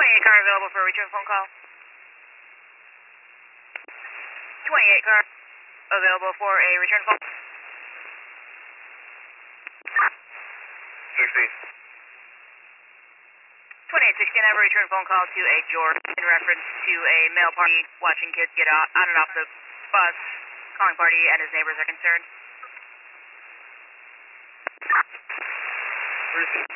28 car available for a return phone call. 28 car available for a return phone. 16. 2816, I have a return phone call to a George in reference to a male party watching kids get on and off the bus. Calling party and his neighbors are concerned.